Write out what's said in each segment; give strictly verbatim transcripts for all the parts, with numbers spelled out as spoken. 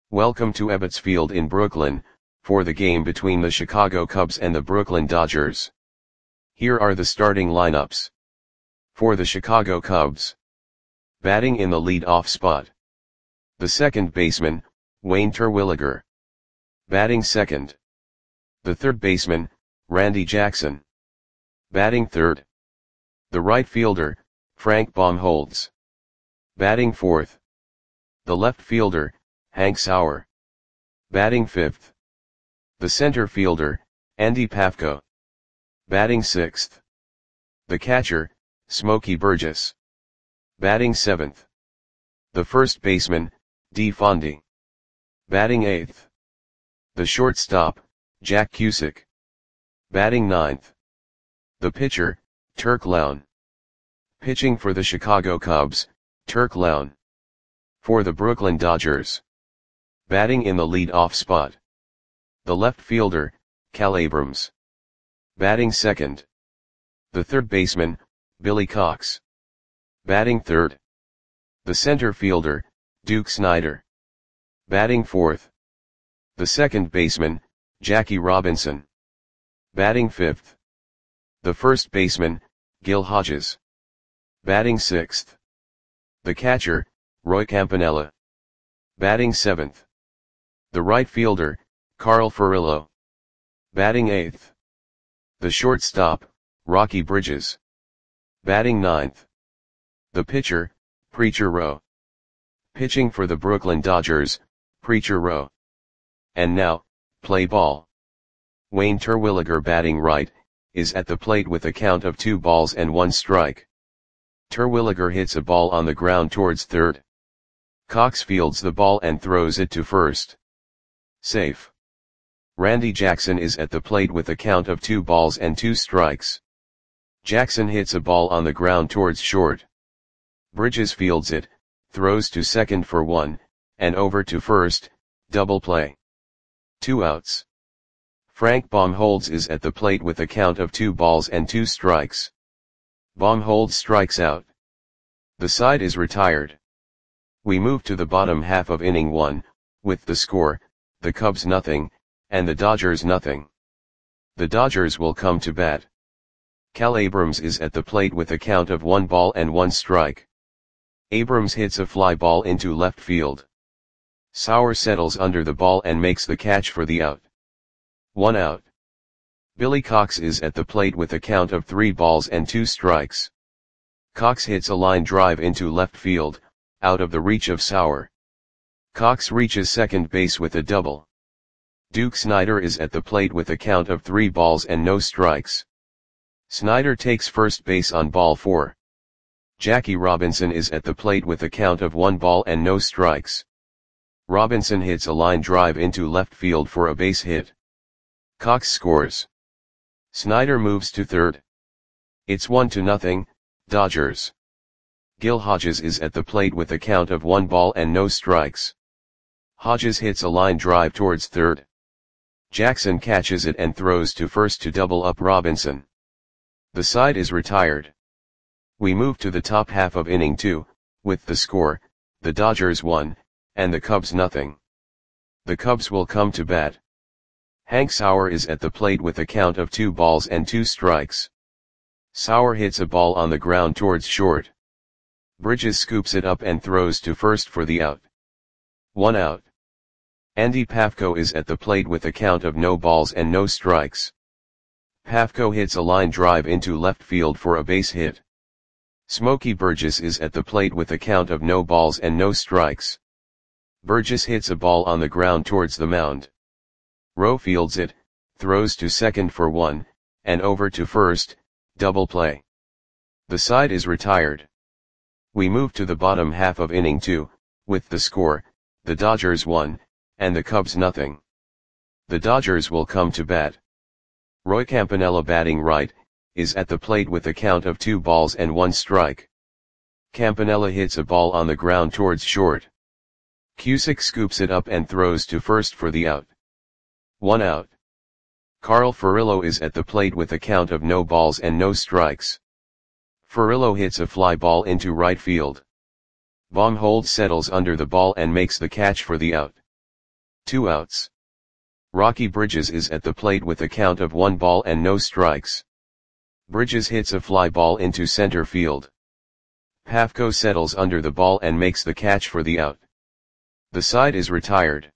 Welcome to Ebbets Field in Brooklyn, for the game between the Chicago Cubs and the Brooklyn Dodgers. Here are the starting lineups. For the Chicago Cubs. Batting in the lead-off spot. The second baseman, Wayne Terwilliger. Batting second. The third baseman, Randy Jackson. Batting third. The right fielder, Frank Baumholtz. Batting fourth. The left fielder, Hank Sauer. Batting fifth. The center fielder, Andy Pafko. Batting sixth. The catcher, Smokey Burgess. Batting seventh. The first baseman, Dee Fondy. Batting eighth. The shortstop, Jack Cusick. Batting ninth. The pitcher, Turk Lown. Pitching for the Chicago Cubs, Turk Lown. For the Brooklyn Dodgers. Batting in the lead-off spot. The left fielder, Cal Abrams. Batting second. The third baseman, Billy Cox. Batting third. The center fielder, Duke Snider. Batting fourth. The second baseman, Jackie Robinson. Batting fifth. The first baseman, Gil Hodges. Batting sixth. The catcher, Roy Campanella. Batting seventh. The right fielder, Carl Furillo. Batting eighth. The shortstop, Rocky Bridges. Batting ninth. The pitcher, Preacher Rowe. Pitching for the Brooklyn Dodgers, Preacher Rowe. And now, play ball. Wayne Terwilliger batting right, is at the plate with a count of two balls and one strike. Terwilliger hits a ball on the ground towards third. Cox fields the ball and throws it to first. Safe. Randy Jackson is at the plate with a count of two balls and two strikes. Jackson hits a ball on the ground towards short. Bridges fields it, throws to second for one, and over to first, double play. Two outs. Frank Baumholtz is at the plate with a count of two balls and two strikes. Baumholtz strikes out. The side is retired. We move to the bottom half of inning one, with the score, the Cubs nothing, and the Dodgers nothing. The Dodgers will come to bat. Cal Abrams is at the plate with a count of one ball and one strike. Abrams hits a fly ball into left field. Sauer settles under the ball and makes the catch for the out. One out. Billy Cox is at the plate with a count of three balls and two strikes. Cox hits a line drive into left field, out of the reach of Sauer. Cox reaches second base with a double. Duke Snider is at the plate with a count of three balls and no strikes. Snider takes first base on ball four. Jackie Robinson is at the plate with a count of one ball and no strikes. Robinson hits a line drive into left field for a base hit. Cox scores. Snider moves to third. It's one to nothing, Dodgers. Gil Hodges is at the plate with a count of one ball and no strikes. Hodges hits a line drive towards third. Jackson catches it and throws to first to double up Robinson. The side is retired. We move to the top half of inning two, with the score, the Dodgers one, and the Cubs nothing. The Cubs will come to bat. Hank Sauer is at the plate with a count of two balls and two strikes. Sauer hits a ball on the ground towards short. Bridges scoops it up and throws to first for the out. One out. Andy Pafko is at the plate with a count of no balls and no strikes. Pafko hits a line drive into left field for a base hit. Smokey Burgess is at the plate with a count of no balls and no strikes. Burgess hits a ball on the ground towards the mound. Rowe fields it, throws to second for one, and over to first, double play. The side is retired. We move to the bottom half of inning two, with the score, the Dodgers one, and the Cubs nothing. The Dodgers will come to bat. Roy Campanella batting right, is at the plate with a count of two balls and one strike. Campanella hits a ball on the ground towards short. Cusick scoops it up and throws to first for the out. One out. Carl Furillo is at the plate with a count of no balls and no strikes. Furillo hits a fly ball into right field. Baumholtz settles under the ball and makes the catch for the out. Two outs. Rocky Bridges is at the plate with a count of one ball and no strikes. Bridges hits a fly ball into center field. Pafko settles under the ball and makes the catch for the out. The side is retired.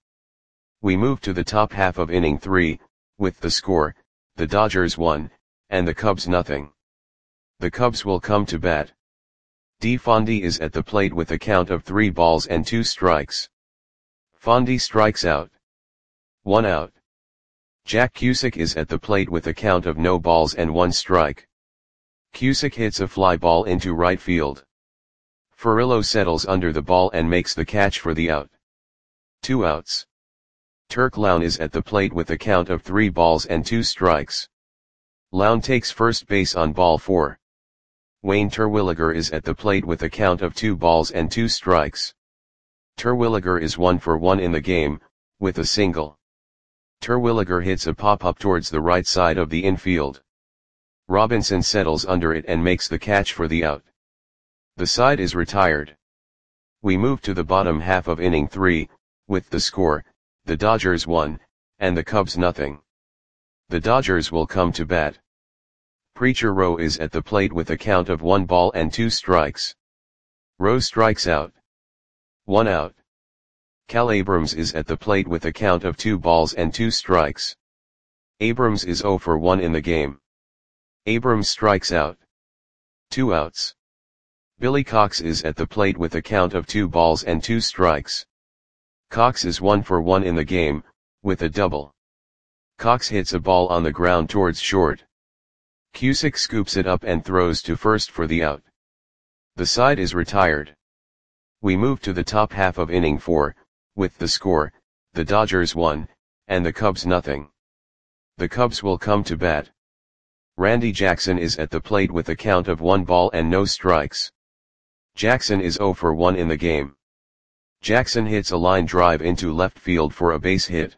We move to the top half of inning three, with the score, the Dodgers one, and the Cubs nothing. The Cubs will come to bat. D. Fondy is at the plate with a count of three balls and two strikes. Fondy strikes out. One out. Jack Cusick is at the plate with a count of no balls and one strike. Cusick hits a fly ball into right field. Furillo settles under the ball and makes the catch for the out. Two outs. Turk Lown is at the plate with a count of three balls and two strikes. Lown takes first base on ball four. Wayne Terwilliger is at the plate with a count of two balls and two strikes. Terwilliger is one for one in the game, with a single. Terwilliger hits a pop-up towards the right side of the infield. Robinson settles under it and makes the catch for the out. The side is retired. We move to the bottom half of inning three, with the score, the Dodgers one, and the Cubs nothing. The Dodgers will come to bat. Preacher Rowe is at the plate with a count of one ball and two strikes. Rowe strikes out. One out. Cal Abrams is at the plate with a count of two balls and two strikes. Abrams is zero for one in the game. Abrams strikes out. Two outs. Billy Cox is at the plate with a count of two balls and two strikes. Cox is one for one in the game, with a double. Cox hits a ball on the ground towards short. Cusick scoops it up and throws to first for the out. The side is retired. We move to the top half of inning four, with the score, the Dodgers one, and the Cubs nothing. The Cubs will come to bat. Randy Jackson is at the plate with a count of one ball and no strikes. Jackson is zero for one in the game. Jackson hits a line drive into left field for a base hit.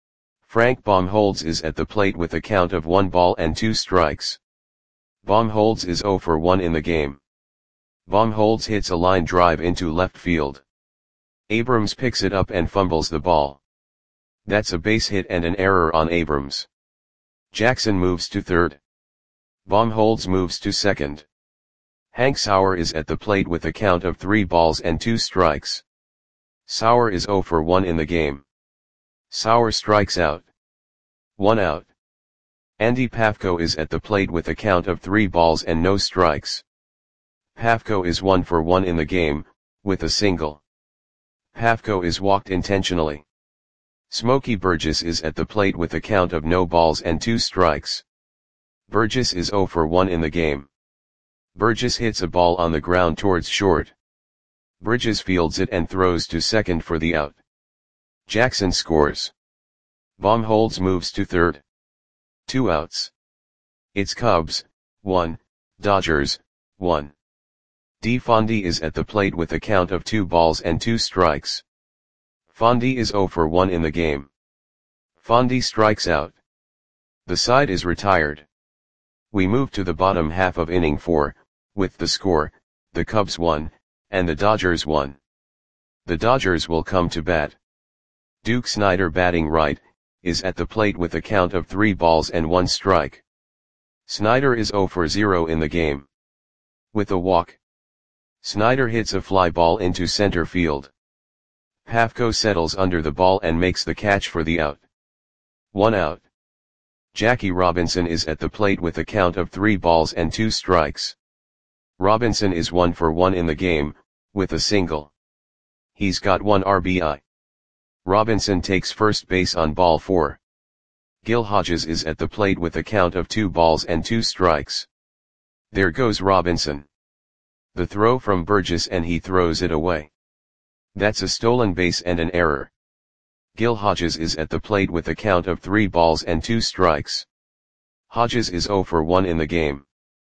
Frank Baumholtz is at the plate with a count of one ball and two strikes. Baumholtz is zero for one in the game. Baumholtz hits a line drive into left field. Abrams picks it up and fumbles the ball. That's a base hit and an error on Abrams. Jackson moves to third. Baumholtz moves to second. Hank Sauer is at the plate with a count of three balls and two strikes. Sauer is zero for one in the game. Sauer strikes out. One out. Andy Pafko is at the plate with a count of three balls and no strikes. Pafko is one for one in the game, with a single. Pafko is walked intentionally. Smokey Burgess is at the plate with a count of no balls and two strikes. Burgess is zero for one in the game. Burgess hits a ball on the ground towards short. Bridges fields it and throws to second for the out. Jackson scores. Baumholtz moves to third. Two outs. It's Cubs, one, Dodgers, one. D. Fondy is at the plate with a count of two balls and two strikes. Fondy is zero for one in the game. Fondy strikes out. The side is retired. We move to the bottom half of inning four, with the score, the Cubs one, and the Dodgers one. The Dodgers will come to bat. Duke Snider, batting right, is at the plate with a count of three balls and one strike. Snider is zero for zero in the game. With a walk, Snider hits a fly ball into center field. Pafko settles under the ball and makes the catch for the out. One out. Jackie Robinson is at the plate with a count of three balls and two strikes. Robinson is one for one in the game, with a single. He's got one R B I. Robinson takes first base on ball four. Gil Hodges is at the plate with a count of two balls and two strikes. There goes Robinson. The throw from Burgess and he throws it away. That's a stolen base and an error. Gil Hodges is at the plate with a count of three balls and two strikes. Hodges is zero for one in the game.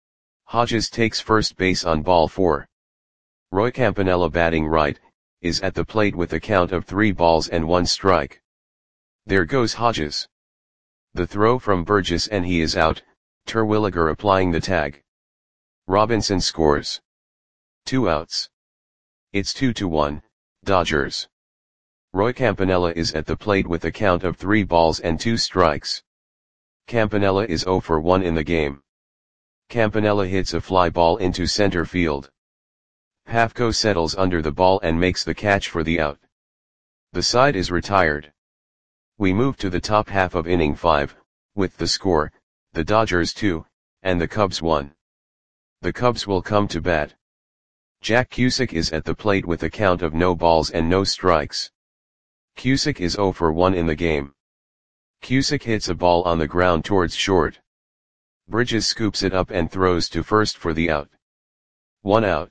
Hodges takes first base on ball four. Roy Campanella, batting right, is at the plate with a count of three balls and one strike. There goes Hodges. The throw from Burgess and he is out, Terwilliger applying the tag. Robinson scores. Two outs. It's two to one, Dodgers. Roy Campanella is at the plate with a count of three balls and two strikes. Campanella is zero for one in the game. Campanella hits a fly ball into center field. Pafko settles under the ball and makes the catch for the out. The side is retired. We move to the top half of inning five, with the score, the Dodgers two, and the Cubs one. The Cubs will come to bat. Jack Cusick is at the plate with a count of no balls and no strikes. Cusick is zero for one in the game. Cusick hits a ball on the ground towards short. Bridges scoops it up and throws to first for the out. One out.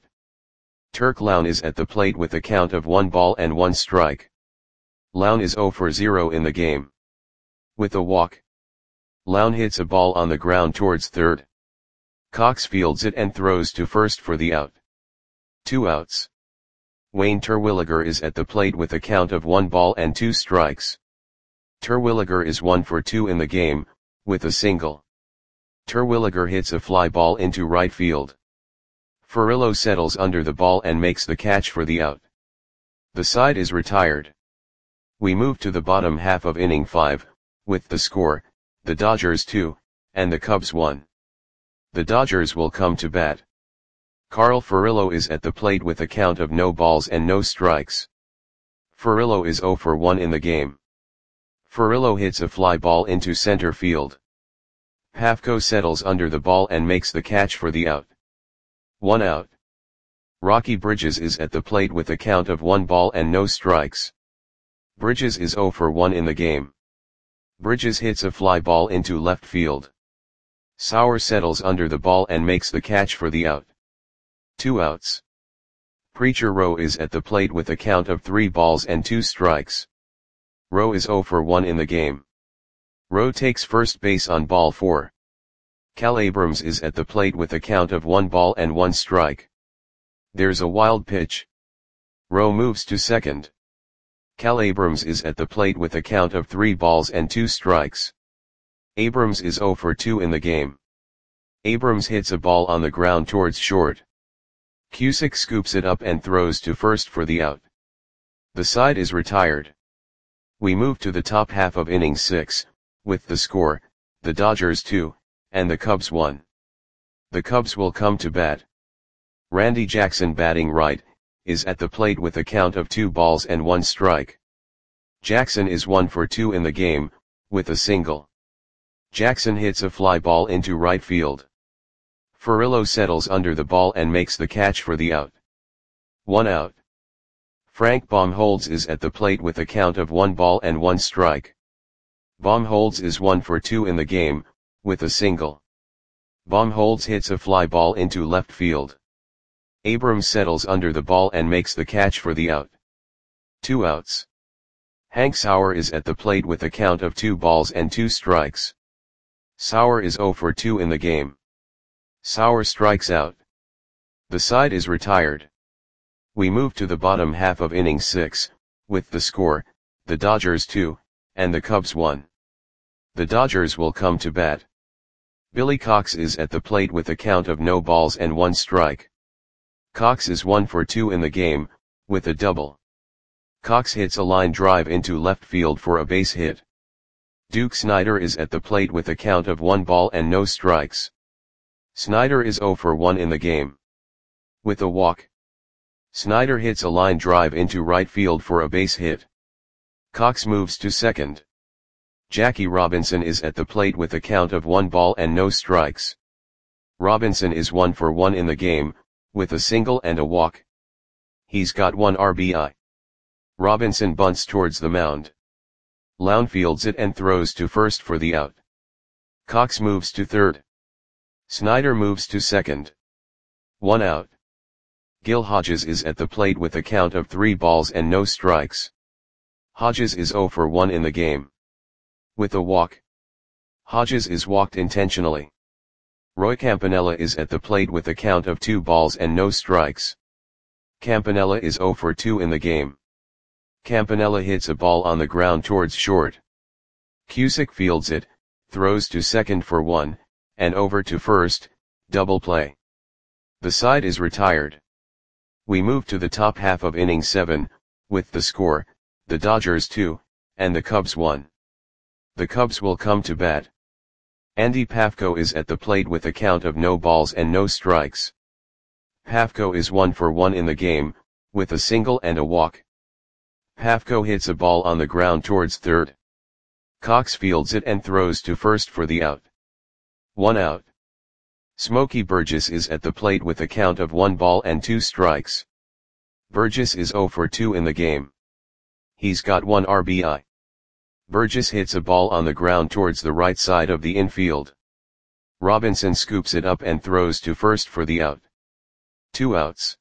Turk Lown is at the plate with a count of one ball and one strike. Lown is zero for zero in the game. With a walk, Lown hits a ball on the ground towards third. Cox fields it and throws to first for the out. Two outs. Wayne Terwilliger is at the plate with a count of one ball and two strikes. Terwilliger is one for two in the game, with a single. Terwilliger hits a fly ball into right field. Furillo settles under the ball and makes the catch for the out. The side is retired. We move to the bottom half of inning five, with the score, the Dodgers two, and the Cubs one. The Dodgers will come to bat. Carl Furillo is at the plate with a count of no balls and no strikes. Furillo is zero for one in the game. Furillo hits a fly ball into center field. Pafko settles under the ball and makes the catch for the out. One out. Rocky Bridges is at the plate with a count of one ball and no strikes. Bridges is zero for one in the game. Bridges hits a fly ball into left field. Sauer settles under the ball and makes the catch for the out. Two outs. Preacher Rowe is at the plate with a count of three balls and two strikes. Rowe is zero for one in the game. Rowe takes first base on ball four. Cal Abrams is at the plate with a count of one ball and one strike. There's a wild pitch. Rowe moves to second. Cal Abrams is at the plate with a count of three balls and two strikes. Abrams is zero for two in the game. Abrams hits a ball on the ground towards short. Cusick scoops it up and throws to first for the out. The side is retired. We move to the top half of inning six, with the score, the Dodgers two, and the Cubs one. The Cubs will come to bat. Randy Jackson, batting right, is at the plate with a count of two balls and one strike. Jackson is one for two in the game, with a single. Jackson hits a fly ball into right field. Furillo settles under the ball and makes the catch for the out. One out. Frank Baumholtz is at the plate with a count of one ball and one strike. Baumholtz is one for two in the game, with a single. Baumholtz hits a fly ball into left field. Abrams settles under the ball and makes the catch for the out. Two outs. Hank Sauer is at the plate with a count of two balls and two strikes. Sauer is zero for two in the game. Sauer strikes out. The side is retired. We move to the bottom half of inning six, with the score, the Dodgers two, and the Cubs one. The Dodgers will come to bat. Billy Cox is at the plate with a count of no balls and one strike. Cox is one for two in the game, with a double. Cox hits a line drive into left field for a base hit. Duke Snider is at the plate with a count of one ball and no strikes. Snider is zero for one in the game. With a walk, Snider hits a line drive into right field for a base hit. Cox moves to second. Jackie Robinson is at the plate with a count of one ball and no strikes. Robinson is one for one in the game, with a single and a walk. He's got one R B I. Robinson bunts towards the mound. Lown fields it and throws to first for the out. Cox moves to third. Snider moves to second. One out. Gil Hodges is at the plate with a count of three balls and no strikes. Hodges is zero for one in the game. With a walk, Hodges is walked intentionally. Roy Campanella is at the plate with a count of two balls and no strikes. Campanella is zero for two in the game. Campanella hits a ball on the ground towards short. Cusick fields it, throws to second for one, and over to first, double play. The side is retired. We move to the top half of inning seven, with the score, the Dodgers two, and the Cubs one. The Cubs will come to bat. Andy Pafko is at the plate with a count of no balls and no strikes. Pafko is one for one in the game, with a single and a walk. Pafko hits a ball on the ground towards third. Cox fields it and throws to first for the out. One out. Smokey Burgess is at the plate with a count of one ball and two strikes. Burgess is zero for two in the game. He's got one R B I. Burgess hits a ball on the ground towards the right side of the infield. Robinson scoops it up and throws to first for the out. Two outs.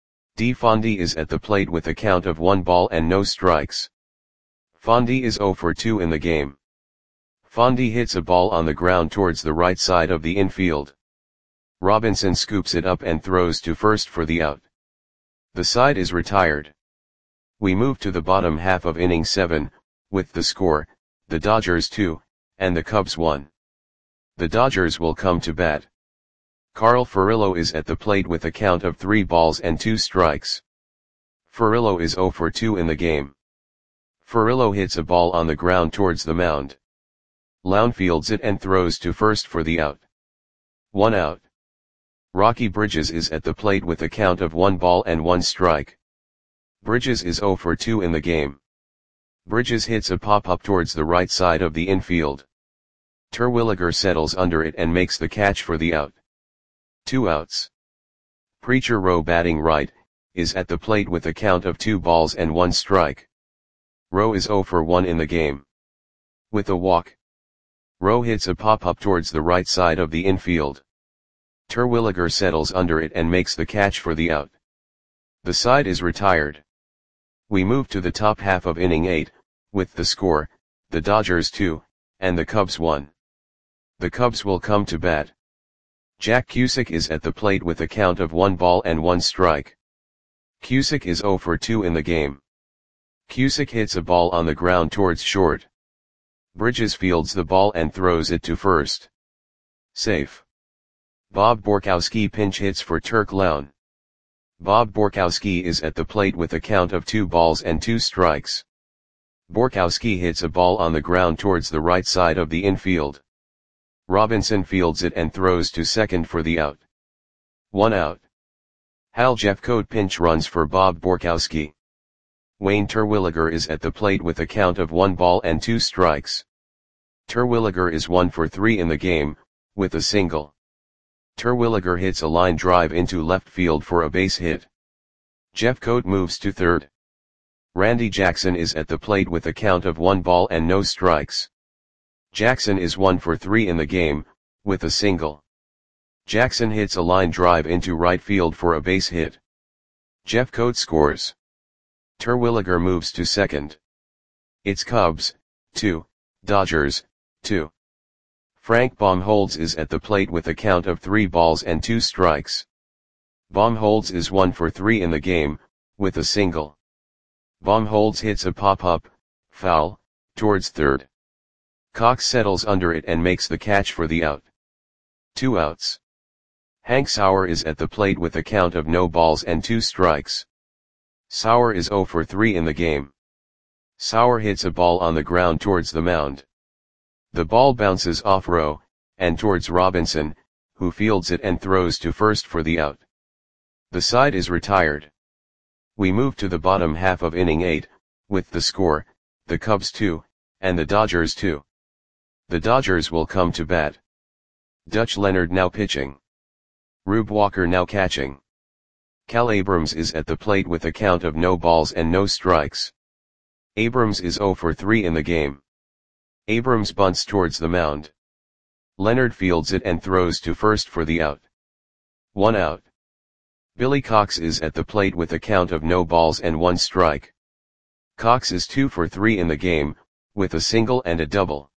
D. Fondy is at the plate with a count of one ball and no strikes. Fondy is zero for two in the game. Fondy hits a ball on the ground towards the right side of the infield. Robinson scoops it up and throws to first for the out. The side is retired. We move to the bottom half of inning seven, with the score, the Dodgers two, and the Cubs one. The Dodgers will come to bat. Carl Furillo is at the plate with a count of three balls and two strikes. Furillo is zero for two in the game. Furillo hits a ball on the ground towards the mound. Lown fields it and throws to first for the out. One out. Rocky Bridges is at the plate with a count of one ball and one strike. Bridges is zero for two in the game. Bridges hits a pop-up towards the right side of the infield. Terwilliger settles under it and makes the catch for the out. Two outs. Preacher Rowe, batting right, is at the plate with a count of two balls and one strike. Rowe is zero for one in the game. With a walk. Rowe hits a pop-up towards the right side of the infield. Terwilliger settles under it and makes the catch for the out. The side is retired. We move to the top half of inning eight, with the score, the Dodgers two, and the Cubs one. The Cubs will come to bat. Jack Cusick is at the plate with a count of one ball and one strike. Cusick is zero for two in the game. Cusick hits a ball on the ground towards short. Bridges fields the ball and throws it to first. Safe. Bob Borkowski pinch hits for Turk Lown. Bob Borkowski is at the plate with a count of two balls and two strikes. Borkowski hits a ball on the ground towards the right side of the infield. Robinson fields it and throws to second for the out. One out. Hal Jeffcoat pinch runs for Bob Borkowski. Wayne Terwilliger is at the plate with a count of one ball and two strikes. Terwilliger is one for three in the game, with a single. Terwilliger hits a line drive into left field for a base hit. Jeffcoat moves to third. Randy Jackson is at the plate with a count of one ball and no strikes. Jackson is one for three in the game, with a single. Jackson hits a line drive into right field for a base hit. Jeffcoat scores. Terwilliger moves to second. It's Cubs, two, Dodgers, two. Frank Baumholtz is at the plate with a count of three balls and two strikes. Baumholtz is one for three in the game, with a single. Baumholtz hits a pop-up, foul, towards third. Cox settles under it and makes the catch for the out. Two outs. Hank Sauer is at the plate with a count of no balls and two strikes. Sauer is zero for three in the game. Sauer hits a ball on the ground towards the mound. The ball bounces off Rowe, and towards Robinson, who fields it and throws to first for the out. The side is retired. We move to the bottom half of inning eight, with the score, the Cubs two, and the Dodgers two. The Dodgers will come to bat. Dutch Leonard now pitching. Rube Walker now catching. Cal Abrams is at the plate with a count of no balls and no strikes. Abrams is zero for three in the game. Abrams bunts towards the mound. Leonard fields it and throws to first for the out. One out. Billy Cox is at the plate with a count of no balls and one strike. Cox is two for three in the game, with a single and a double.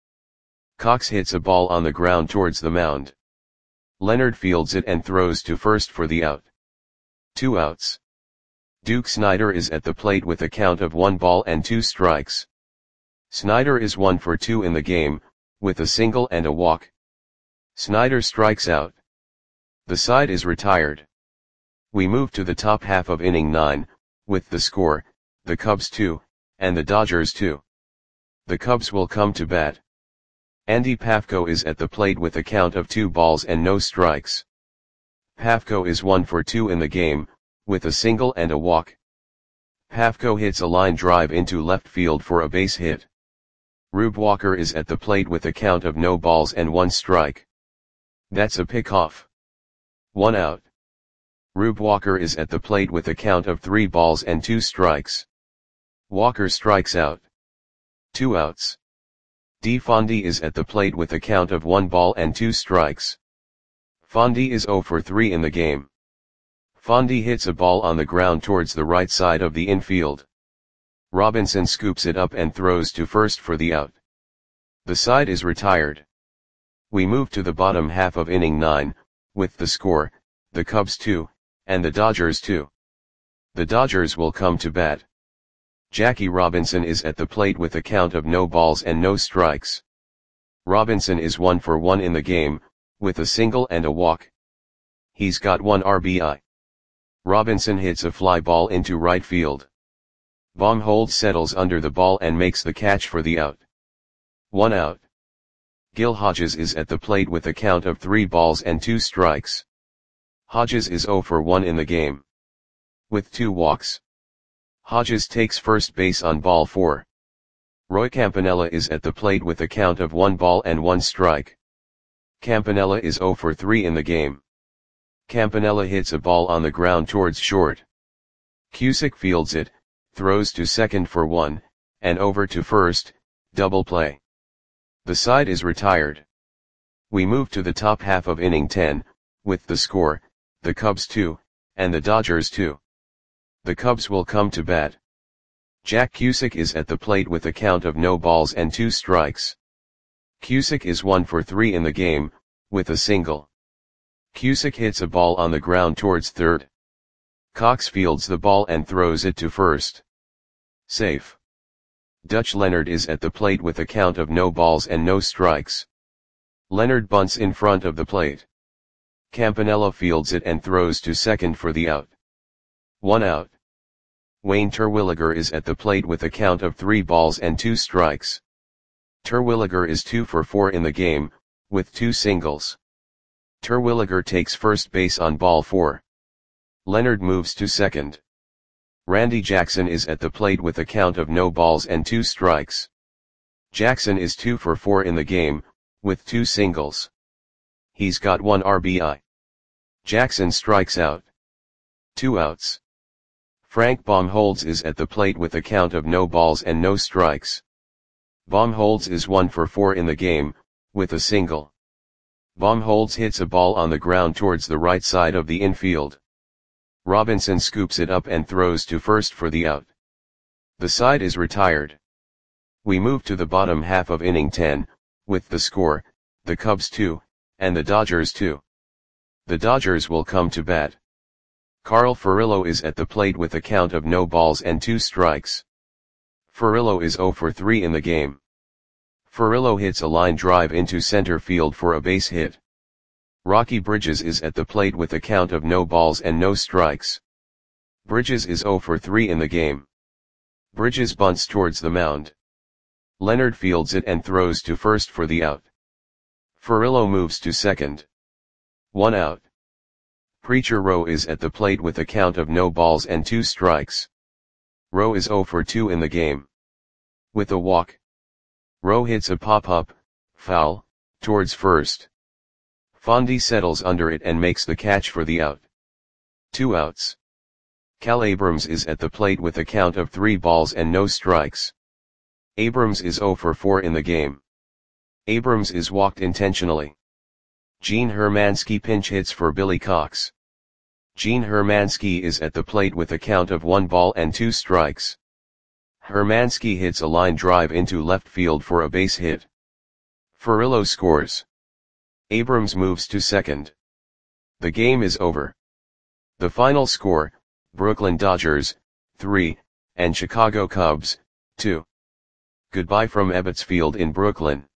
Cox hits a ball on the ground towards the mound. Leonard fields it and throws to first for the out. Two outs. Duke Snider is at the plate with a count of one ball and two strikes. Snider is one for two in the game, with a single and a walk. Snider strikes out. The side is retired. We move to the top half of inning nine, with the score, the Cubs two, and the Dodgers two. The Cubs will come to bat. Andy Pafko is at the plate with a count of two balls and no strikes. Pafko is one for two in the game, with a single and a walk. Pafko hits a line drive into left field for a base hit. Rube Walker is at the plate with a count of no balls and one strike. That's a pickoff. One out. Rube Walker is at the plate with a count of three balls and two strikes. Walker strikes out. Two outs. D. Fondy is at the plate with a count of one ball and two strikes. Fondy is zero for three in the game. Fondy hits a ball on the ground towards the right side of the infield. Robinson scoops it up and throws to first for the out. The side is retired. We move to the bottom half of inning nine, with the score, the Cubs two, and the Dodgers two. The Dodgers will come to bat. Jackie Robinson is at the plate with a count of no balls and no strikes. Robinson is one for one in the game, with a single and a walk. He's got one R B I. Robinson hits a fly ball into right field. Baumholtz settles under the ball and makes the catch for the out. One out. Gil Hodges is at the plate with a count of three balls and two strikes. Hodges is zero for one in the game. With two walks. Hodges takes first base on ball four. Roy Campanella is at the plate with a count of one ball and one strike. Campanella is zero for three in the game. Campanella hits a ball on the ground towards short. Cusick fields it, throws to second for one, and over to first, double play. The side is retired. We move to the top half of inning ten, with the score, the Cubs two, and the Dodgers two. The Cubs will come to bat. Jack Cusick is at the plate with a count of no balls and two strikes. Cusick is one for three in the game, with a single. Cusick hits a ball on the ground towards third. Cox fields the ball and throws it to first. Safe. Dutch Leonard is at the plate with a count of no balls and no strikes. Leonard bunts in front of the plate. Campanella fields it and throws to second for the out. One out. Wayne Terwilliger is at the plate with a count of three balls and two strikes. Terwilliger is two for four in the game, with two singles. Terwilliger takes first base on ball four. Leonard moves to second. Randy Jackson is at the plate with a count of no balls and two strikes. Jackson is two for four in the game, with two singles. He's got one R B I. Jackson strikes out. Two outs. Frank Baumholtz is at the plate with a count of no balls and no strikes. Baumholtz is one for four in the game, with a single. Baumholtz hits a ball on the ground towards the right side of the infield. Robinson scoops it up and throws to first for the out. The side is retired. We move to the bottom half of inning ten, with the score, the Cubs two, and the Dodgers two. The Dodgers will come to bat. Carl Furillo is at the plate with a count of no balls and two strikes. Furillo is zero for three in the game. Furillo hits a line drive into center field for a base hit. Rocky Bridges is at the plate with a count of no balls and no strikes. Bridges is zero for three in the game. Bridges bunts towards the mound. Leonard fields it and throws to first for the out. Furillo moves to second. One out. Preacher Rowe is at the plate with a count of no balls and two strikes. Rowe is zero for two in the game. With a walk. Rowe hits a pop-up, foul, towards first. Fondy settles under it and makes the catch for the out. Two outs. Cal Abrams is at the plate with a count of three balls and no strikes. Abrams is zero for four in the game. Abrams is walked intentionally. Gene Hermansky pinch hits for Billy Cox. Gene Hermansky is at the plate with a count of one ball and two strikes. Hermansky hits a line drive into left field for a base hit. Furillo scores. Abrams moves to second. The game is over. The final score, Brooklyn Dodgers, three, and Chicago Cubs, two. Goodbye from Ebbets Field in Brooklyn.